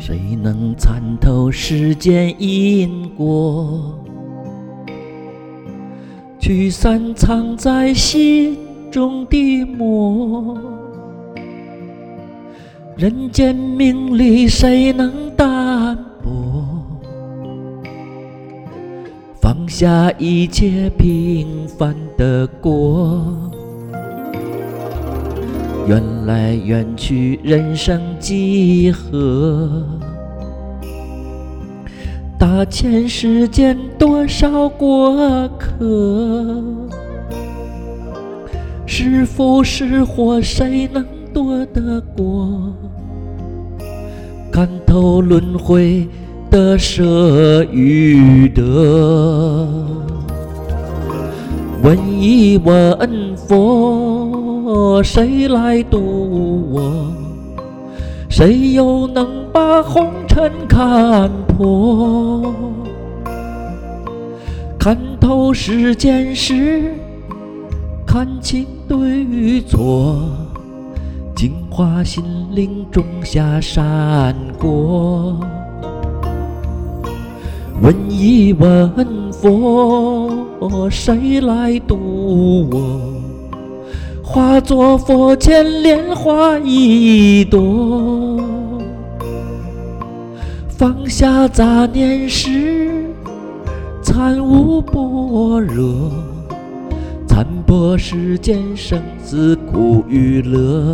谁能参透世间因果？驱散藏在心中的魔。人间名利谁能淡泊？放下一切平凡的过。缘来缘去，人生几何？大千世间多少过客？是福是祸，谁能躲得过？看透轮回的舍与得。问一问佛，谁来度我？谁又能把红尘看破？看透世间事，看清对与错，净化心灵，种下善果。问一问佛，谁来度我？化作佛前莲花一朵。放下杂念时，参悟般若，参破世间生死苦与乐。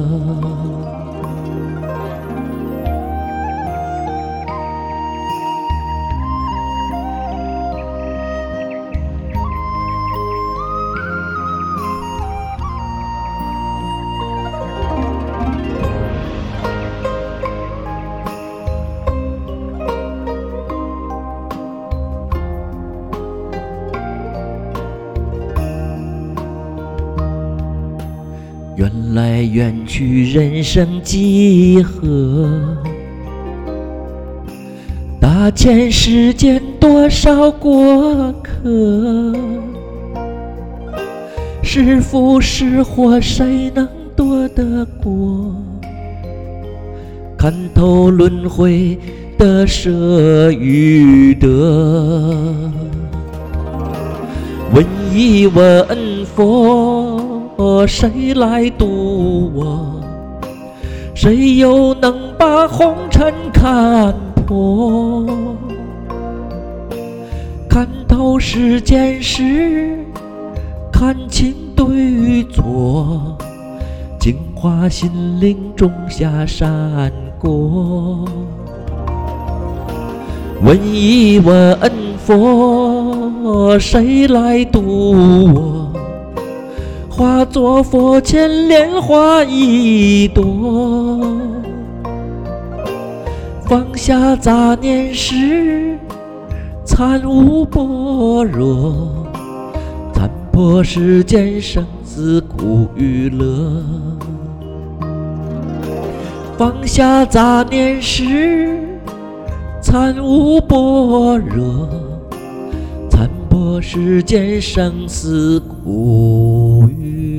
缘来缘去，人生几何？大千世间多少过客？是福是祸，谁能躲得过？看透轮回的舍与得。问一问佛，谁来度我？谁又能把红尘看破？看透世间事，看清对与错，净化心灵，种下善果。问一问佛，谁来度我？化作佛前莲花一朵。放下杂念时，参悟般若，参破世间生死苦与乐。放下杂念时，参悟般若，参破世间生死苦与